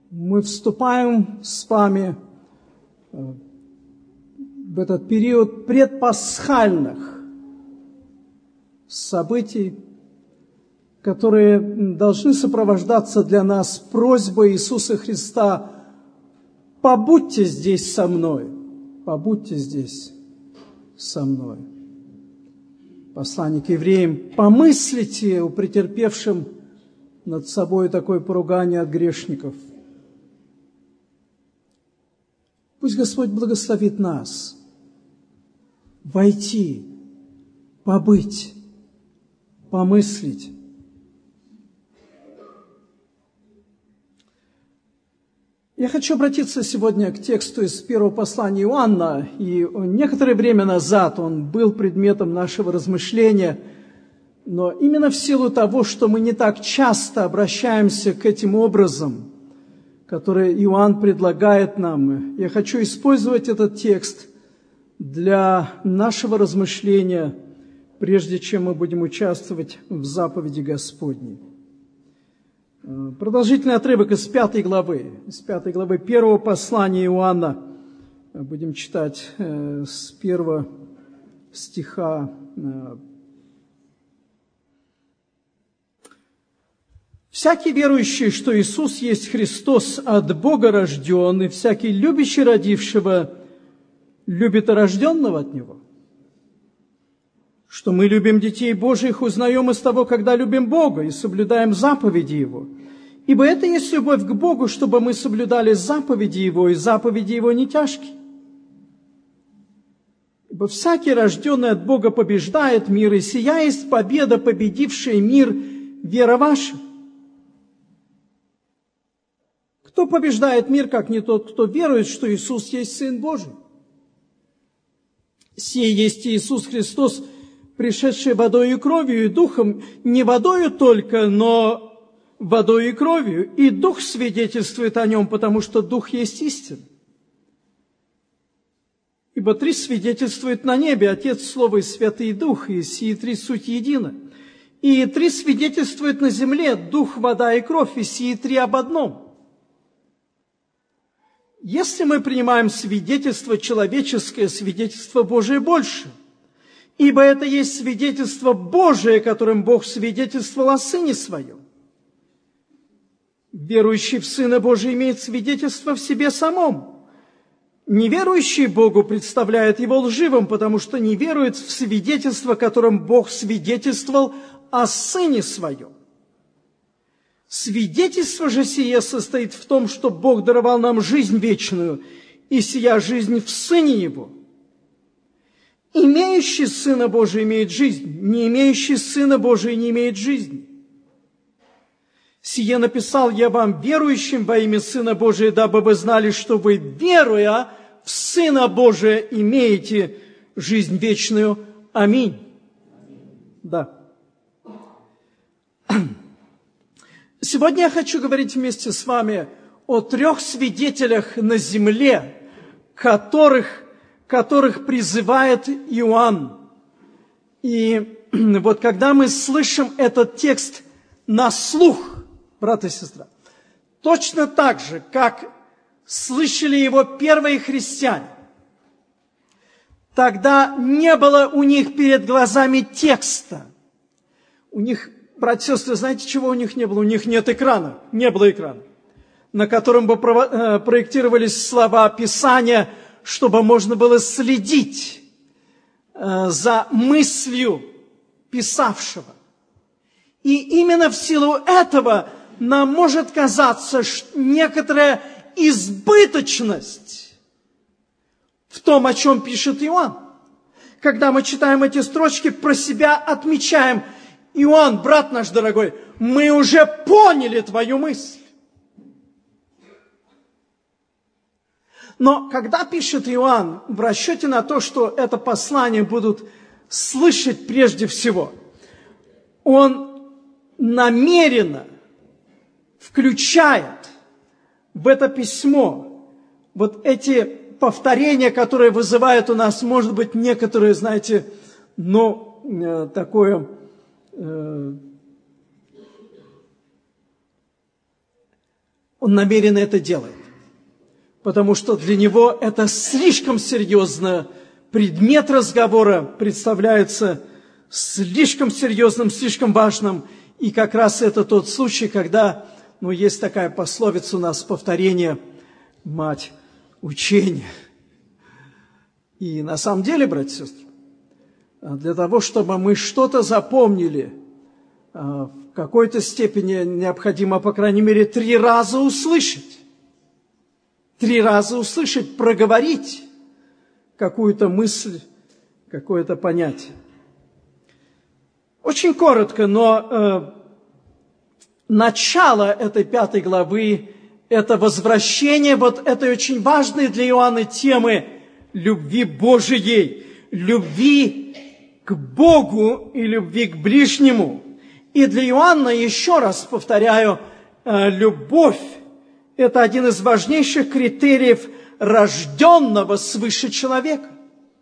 Мы вступаем с вами в этот период предпасхальных событий, которые должны сопровождаться для нас просьбой Иисуса Христа: побудьте здесь со мной, побудьте здесь со мной. Послание к евреям: помыслите о претерпевшем над собой такое поругание от грешников. Пусть Господь благословит нас войти, побыть, помыслить. Я хочу обратиться сегодня к тексту из первого послания Иоанна, и некоторое время назад он был предметом нашего размышления, но именно в силу того, что мы не так часто обращаемся к этим образам, которые Иоанн предлагает нам, я хочу использовать этот текст для нашего размышления, прежде чем мы будем участвовать в заповеди Господней. Продолжительный отрывок из 5 главы первого послания Иоанна. Будем читать с 1 стиха. «Всякий верующий, что Иисус есть Христос, от Бога рожден, и всякий любящий родившего любит и рожденного от Него. Что мы любим детей Божьих, узнаем из того, когда любим Бога и соблюдаем заповеди Его. Ибо это есть любовь к Богу, чтобы мы соблюдали заповеди Его, и заповеди Его не тяжкие. Ибо всякий, рожденный от Бога, побеждает мир, и сия есть победа, победившая мир, вера ваша. Кто побеждает мир, как не тот, кто верует, что Иисус есть Сын Божий? Сей есть Иисус Христос, пришедший водою и кровью, и духом, не водою только, но водою и кровью, и Дух свидетельствует о Нем, потому что Дух есть истина. Ибо три свидетельствуют на небе: Отец, Слово и Святый Дух, и сии три суть едино. И три свидетельствуют на земле: Дух, вода и кровь, и сии три об одном. Если мы принимаем свидетельство человеческое, свидетельство Божие больше, ибо это есть свидетельство Божие, которым Бог свидетельствовал о Сыне Своем. Верующий в Сына Божия имеет свидетельство в себе самом. Неверующий Богу представляет его лживым, потому что не верует в свидетельство, которым Бог свидетельствовал о Сыне Своем. Свидетельство же сие состоит в том, что Бог даровал нам жизнь вечную, и сия жизнь в Сыне Его. Имеющий Сына Божия имеет жизнь, не имеющий Сына Божия не имеет жизни. Сие написал я вам, верующим во имя Сына Божия, дабы вы знали, что вы, веруя в Сына Божия, имеете жизнь вечную. Аминь. Да. Сегодня я хочу говорить вместе с вами о 3 свидетелях на земле, которых призывает Иоанн. И вот когда мы слышим этот текст на слух, брат и сестра, точно так же, как слышали его первые христиане, тогда не было у них перед глазами текста. У них, братья и сестры, знаете, чего у них не было? У них нет экрана, не было экрана, на котором бы проектировались слова Писания, чтобы можно было следить за мыслью писавшего. И именно в силу этого нам может казаться некоторая избыточность в том, о чем пишет Иоанн. Когда мы читаем эти строчки, про себя отмечаем: Иоанн, брат наш дорогой, мы уже поняли твою мысль. Но когда пишет Иоанн в расчете на то, что это послание будут слышать прежде всего, он намеренно включает в это письмо вот эти повторения, которые вызывают у нас, может быть, некоторые, знаете, такое Он намеренно это делает, потому что для него это слишком серьезно. Предмет разговора представляется слишком серьезным, слишком важным. И как раз это тот случай, когда, есть такая пословица у нас, повторение – мать учения. И на самом деле, братья и сестры, для того, чтобы мы что-то запомнили, в какой-то степени необходимо, по крайней мере, 3 раза услышать. 3 раза услышать, проговорить какую-то мысль, какое-то понятие. Очень коротко, но начало этой 5 главы – это возвращение вот этой очень важной для Иоанна темы любви Божией, любви к Богу и любви к ближнему. И для Иоанна, еще раз повторяю, любовь – это один из важнейших критериев рожденного свыше человека.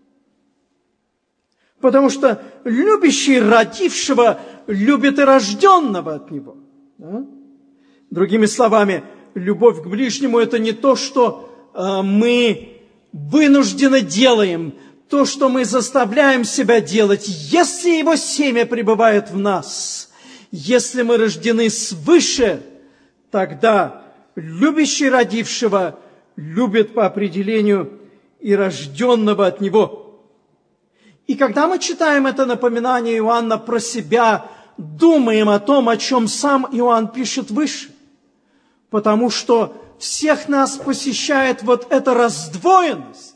Потому что любящий родившего любит и рожденного от него. Да? Другими словами, любовь к ближнему – это не то, что мы вынужденно делаем, то, что мы заставляем себя делать, если его семя пребывает в нас, если мы рождены свыше, тогда любящий родившего любит по определению и рожденного от него. И когда мы читаем это напоминание Иоанна про себя, думаем о том, о чем сам Иоанн пишет выше, потому что всех нас посещает вот эта раздвоенность,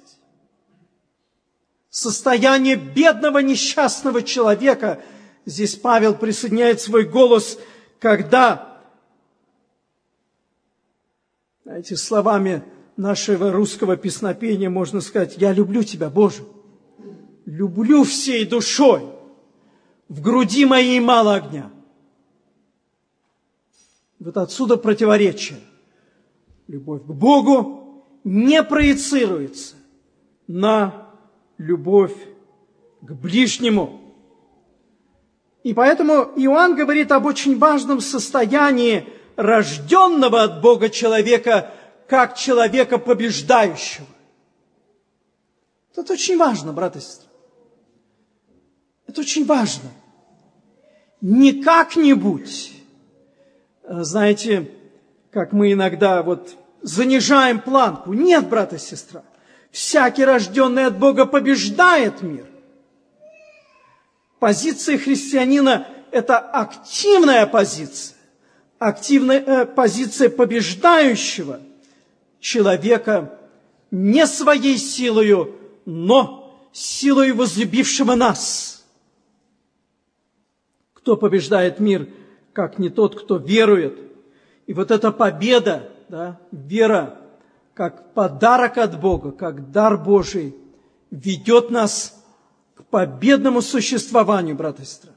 состояние бедного несчастного человека. Здесь Павел присоединяет свой голос, когда, знаете, словами нашего русского песнопения можно сказать: «Я люблю Тебя, Боже, люблю всей душой, в груди моей мало огня». Вот отсюда противоречие. Любовь к Богу не проецируется на любовь к ближнему. И поэтому Иоанн говорит об очень важном состоянии рожденного от Бога человека, как человека побеждающего. Это очень важно, братья и сестры. Это очень важно. Не как-нибудь, знаете, как мы иногда занижаем планку. Нет, брат и сестра. Всякий, рожденный от Бога, побеждает мир. Позиция христианина – это активная позиция. Активная позиция побеждающего человека не своей силою, но силой возлюбившего нас. Кто побеждает мир, как не тот, кто верует? И вот эта победа, вера, как подарок от Бога, как дар Божий, ведет нас к победному существованию, братья и сестры.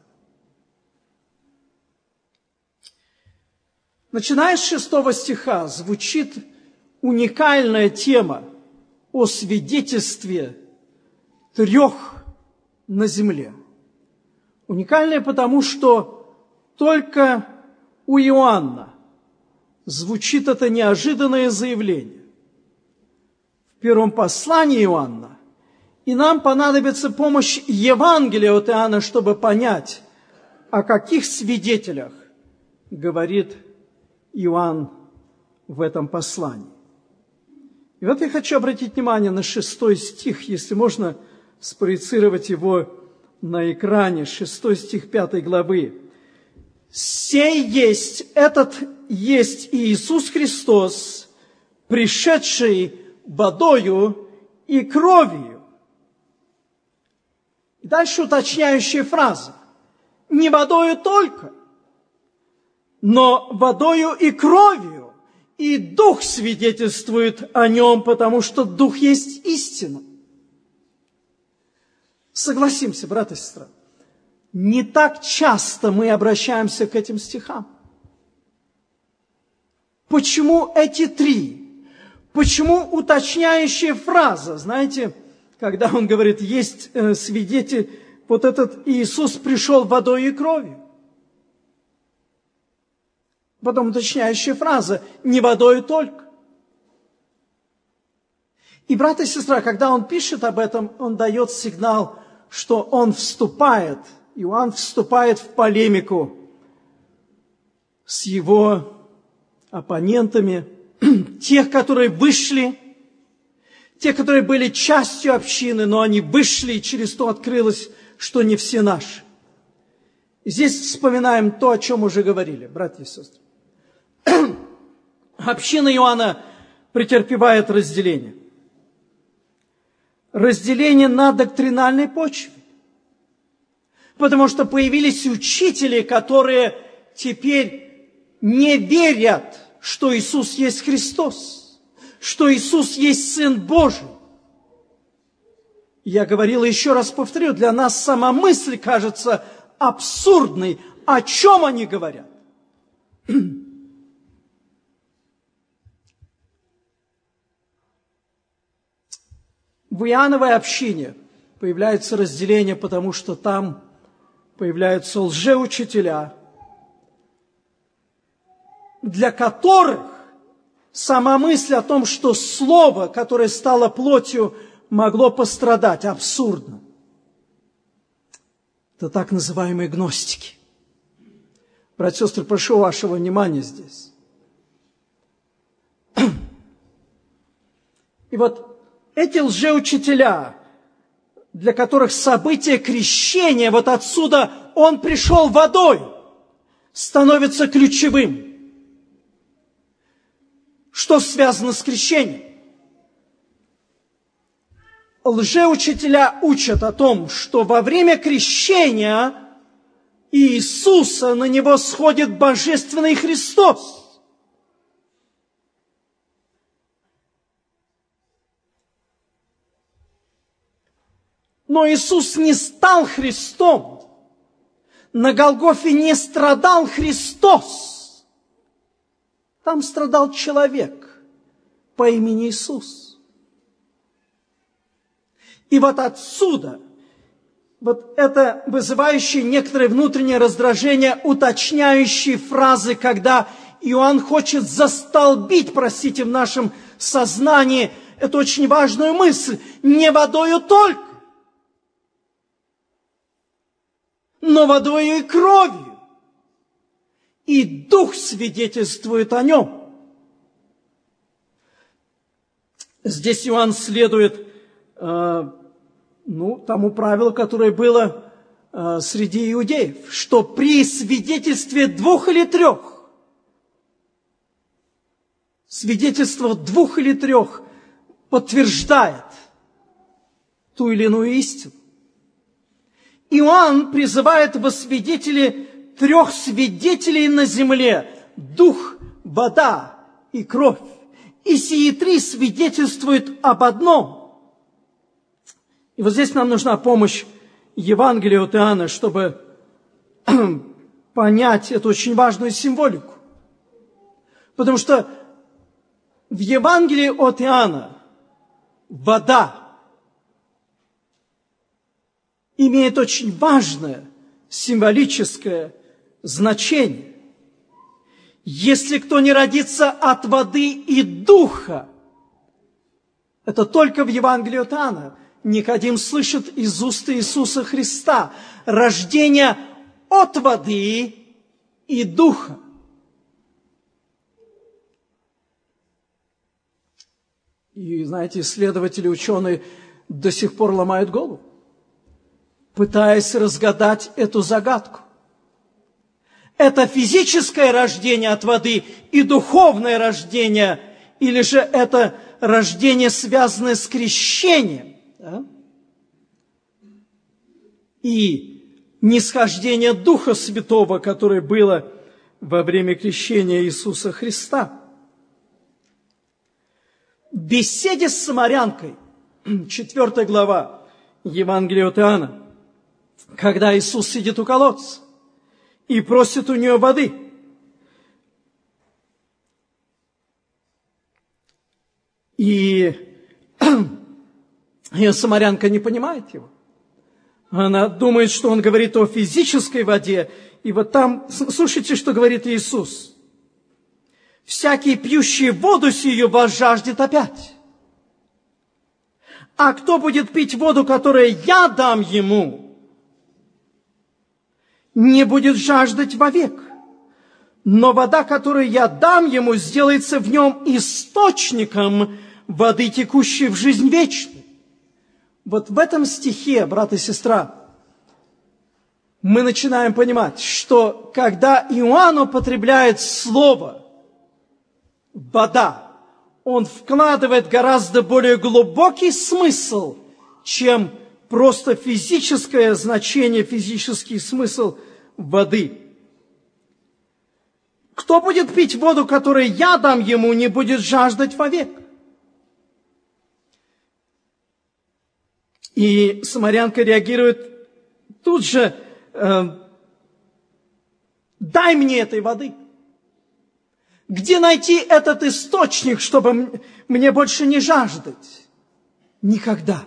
Начиная с 6 стиха звучит уникальная тема о свидетельстве 3 на земле. Уникальная потому, что только у Иоанна звучит это неожиданное заявление. В первом послании Иоанна. И нам понадобится помощь Евангелия от Иоанна, чтобы понять, о каких свидетелях говорит Иоанн в этом послании. И вот я хочу обратить внимание на 6 стих, если можно спроецировать его на экране. 6 стих 5 главы. «Сей есть, этот есть Иисус Христос, пришедший водою и кровью». И дальше уточняющая фраза. Не водою только, но водою и кровью. И Дух свидетельствует о нем, потому что Дух есть истина. Согласимся, брат и сестра, не так часто мы обращаемся к этим стихам. Почему эти 3? Почему уточняющая фраза? Знаете, когда он говорит, есть свидетель, вот этот Иисус пришел водой и кровью. Потом уточняющая фраза «не водою только». И, брат и сестра, когда он пишет об этом, он дает сигнал, что он вступает, Иоанн вступает в полемику с его оппонентами, тех, которые вышли, те, которые были частью общины, но они вышли, и через то открылось, что не все наши. И здесь вспоминаем то, о чем уже говорили, братья и сестры. Община Иоанна претерпевает разделение. Разделение на доктринальной почве. Потому что появились учители, которые теперь не верят, что Иисус есть Христос, что Иисус есть Сын Божий. Я говорил и еще раз повторю, для нас сама мысль кажется абсурдной. О чем они говорят? В Иоанновой общине появляется разделение, потому что там появляются лжеучителя, для которых сама мысль о том, что Слово, которое стало плотью, могло пострадать, абсурдно. Это так называемые гностики. Братья и сестры, прошу вашего внимания здесь. И вот эти лжеучителя, для которых событие крещения, вот отсюда он пришел водой, становится ключевым. Что связано с крещением? Лжеучителя учат о том, что во время крещения Иисуса на него сходит Божественный Христос. Но Иисус не стал Христом. На Голгофе не страдал Христос. Там страдал человек по имени Иисус. И вот отсюда, вот это вызывающее некоторое внутреннее раздражение, уточняющие фразы, когда Иоанн хочет застолбить, простите, в нашем сознании эту очень важную мысль, не водою только, но водою и кровью. И Дух свидетельствует о нем. Здесь Иоанн следует тому правилу, которое было среди иудеев, что при свидетельстве 2 или 3, свидетельство 2 или 3 подтверждает ту или иную истину. Иоанн призывает во свидетели 3 свидетелей на земле – дух, вода и кровь. И сии 3 свидетельствуют об одном. И вот здесь нам нужна помощь Евангелия от Иоанна, чтобы понять эту очень важную символику. Потому что в Евангелии от Иоанна вода имеет очень важное символическое значение. Если кто не родится от воды и духа, это только в Евангелии от Иоанна. Никодим слышит из уст Иисуса Христа рождение от воды и духа. И, знаете, исследователи, ученые до сих пор ломают голову, пытаясь разгадать эту загадку. Это физическое рождение от воды и духовное рождение, или же это рождение, связанное с крещением, да? И нисхождение Духа Святого, которое было во время крещения Иисуса Христа. В беседе с самарянкой, 4 глава Евангелия от Иоанна, когда Иисус сидит у колодца и просит у нее воды. И самарянка не понимает его. Она думает, что он говорит о физической воде. И вот там, слушайте, что говорит Иисус. Всякий, пьющий воду сию, возжаждет опять. А кто будет пить воду, которую я дам ему, не будет жаждать вовек. Но вода, которую я дам ему, сделается в нем источником воды, текущей в жизнь вечную. Вот в этом стихе, брат и сестра, мы начинаем понимать, что когда Иоанн употребляет слово «вода», он вкладывает гораздо более глубокий смысл, чем просто физическое значение, физический смысл воды. Кто будет пить воду, которую я дам ему, не будет жаждать вовек. И самарянка реагирует тут же: дай мне этой воды. Где найти этот источник, чтобы мне больше не жаждать? Никогда.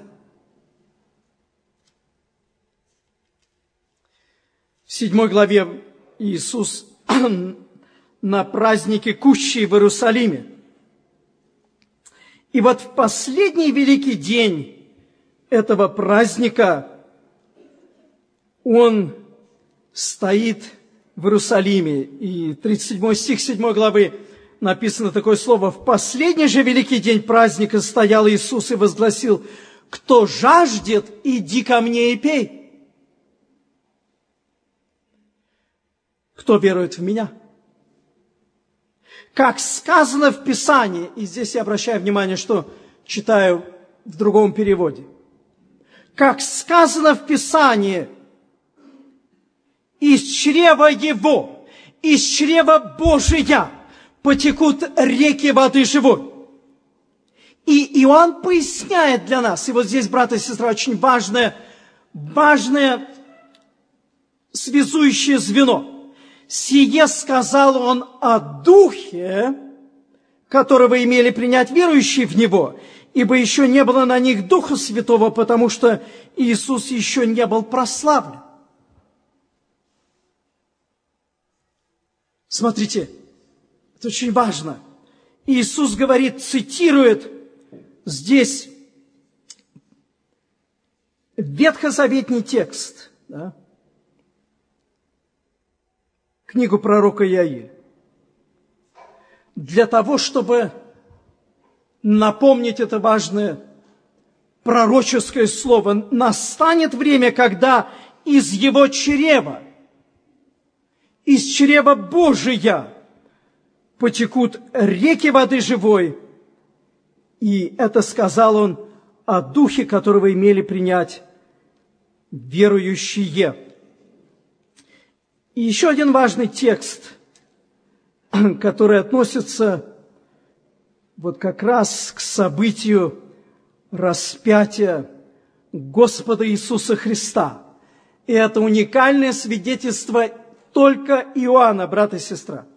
В 7 главе Иисус на празднике Кущи в Иерусалиме. И вот в последний великий день этого праздника Он стоит в Иерусалиме. И 37 стих 7 главы написано такое слово: «В последний же великий день праздника стоял Иисус и возгласил: кто жаждет, иди ко мне и пей. Кто верует в Меня?» Как сказано в Писании, и здесь я обращаю внимание, что читаю в другом переводе. Как сказано в Писании: из чрева Его, из чрева Божия потекут реки воды живой. И Иоанн поясняет для нас, и вот здесь, брат и сестра, очень важное связующее звено. «Сие сказал он о Духе, которого имели принять верующие в Него, ибо еще не было на них Духа Святого, потому что Иисус еще не был прославлен». Смотрите, это очень важно. Иисус говорит, цитирует здесь ветхозаветный текст, да? Книгу пророка Иаиля. Для того, чтобы напомнить это важное пророческое слово, настанет время, когда из его чрева, из чрева Божия потекут реки воды живой. И это сказал он о Духе, которого имели принять верующие. И еще один важный текст, который относится вот как раз к событию распятия Господа Иисуса Христа. И это уникальное свидетельство только Иоанна, брат и сестра.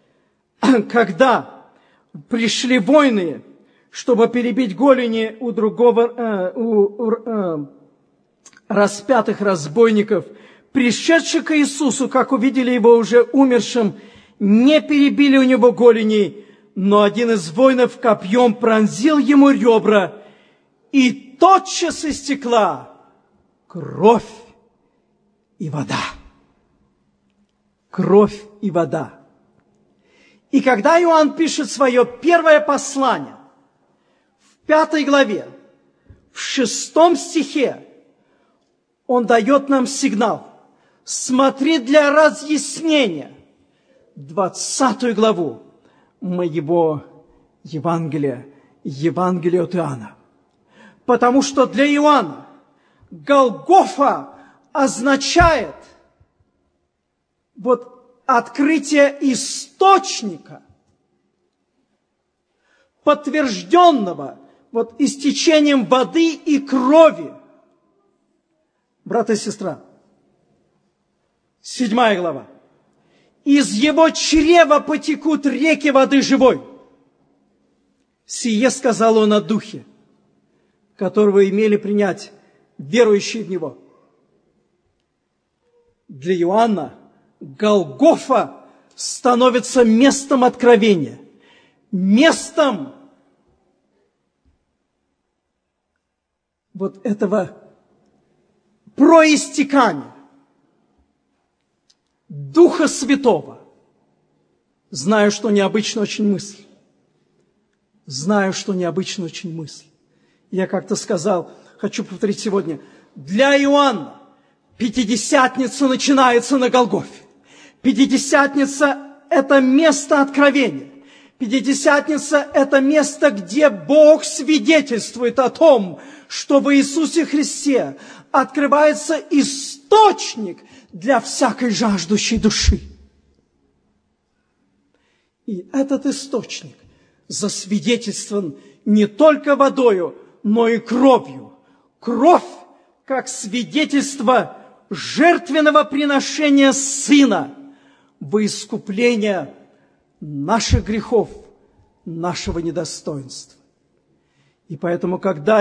Когда пришли воины, чтобы перебить голени у распятых разбойников, пришедших к Иисусу, как увидели его уже умершим, не перебили у него голени, но один из воинов копьем пронзил ему ребра, и тотчас истекла кровь и вода. Кровь и вода. И когда Иоанн пишет свое первое послание, в 5 главе, в 6 стихе, он дает нам сигнал. Смотри для разъяснения 20 главу моего Евангелия, Евангелия от Иоанна. Потому что для Иоанна Голгофа означает вот открытие источника, подтвержденного вот истечением воды и крови. Брат и сестра, 7 глава. «Из его чрева потекут реки воды живой. Сие сказал он о Духе, которого имели принять верующие в Него». Для Иоанна Голгофа становится местом откровения, местом вот этого проистекания Духа Святого. Знаю, что необычна очень мысль. Знаю, что необычна очень мысль. Я как-то сказал, хочу повторить сегодня, для Иоанна Пятидесятница начинается на Голгофе. Пятидесятница – это место откровения. Пятидесятница – это место, где Бог свидетельствует о том, что в Иисусе Христе открывается источник для всякой жаждущей души. И этот источник засвидетельствован не только водою, но и кровью. Кровь как свидетельство жертвенного приношения Сына во искупление наших грехов, нашего недостоинства. И поэтому, когда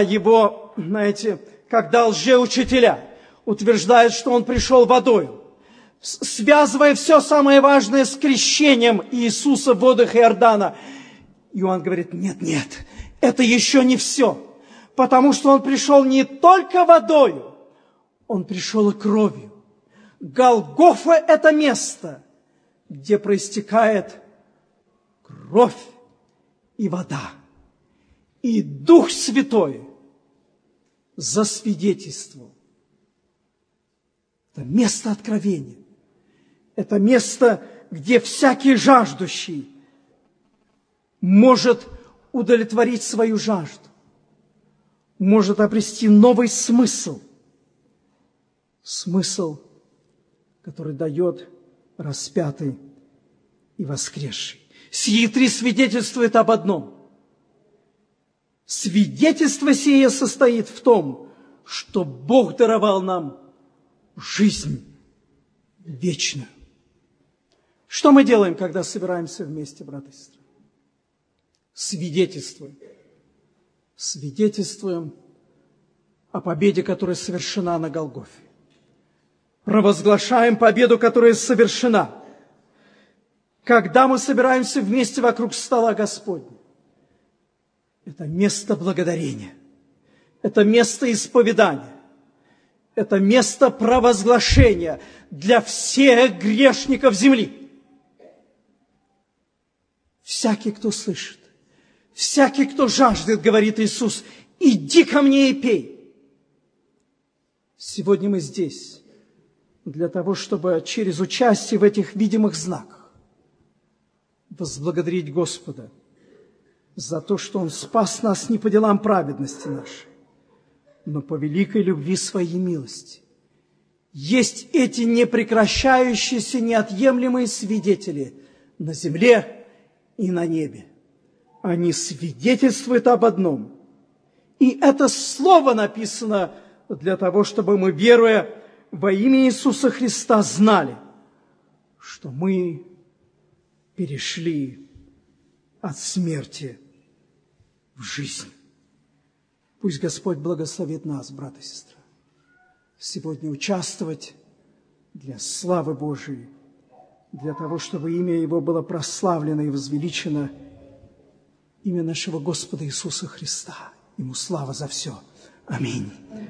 когда лжеучителя утверждают, что Он пришел водою, связывая все самое важное с крещением Иисуса в водах Иордана, Иоанн говорит, нет, это еще не все, потому что Он пришел не только водою, Он пришел и кровью. Голгофа – это место, где проистекает кровь и вода. И Дух Святой засвидетельствовал. Это место откровения. Это место, где всякий жаждущий может удовлетворить свою жажду, может обрести новый смысл. Смысл, который дает распятый и воскресший. Сии три свидетельствуют об одном. Свидетельство сие состоит в том, что Бог даровал нам жизнь вечную. Что мы делаем, когда собираемся вместе, братья и сестры? Свидетельствуем. Свидетельствуем о победе, которая совершена на Голгофе. Провозглашаем победу, которая совершена. Когда мы собираемся вместе вокруг стола Господня, это место благодарения, это место исповедания, это место провозглашения для всех грешников земли. Всякий, кто слышит, всякий, кто жаждет, говорит Иисус, иди ко мне и пей. Сегодня мы здесь для того, чтобы через участие в этих видимых знаках возблагодарить Господа за то, что Он спас нас не по делам праведности нашей, но по великой любви Своей милости. Есть эти непрекращающиеся, неотъемлемые свидетели на земле и на небе. Они свидетельствуют об одном. И это слово написано для того, чтобы мы, веруя во имя Иисуса Христа, знали, что мы перешли от смерти в жизнь. Пусть Господь благословит нас, братья и сестры, сегодня участвовать для славы Божией, для того, чтобы имя Его было прославлено и возвеличено, имя нашего Господа Иисуса Христа. Ему слава за все. Аминь.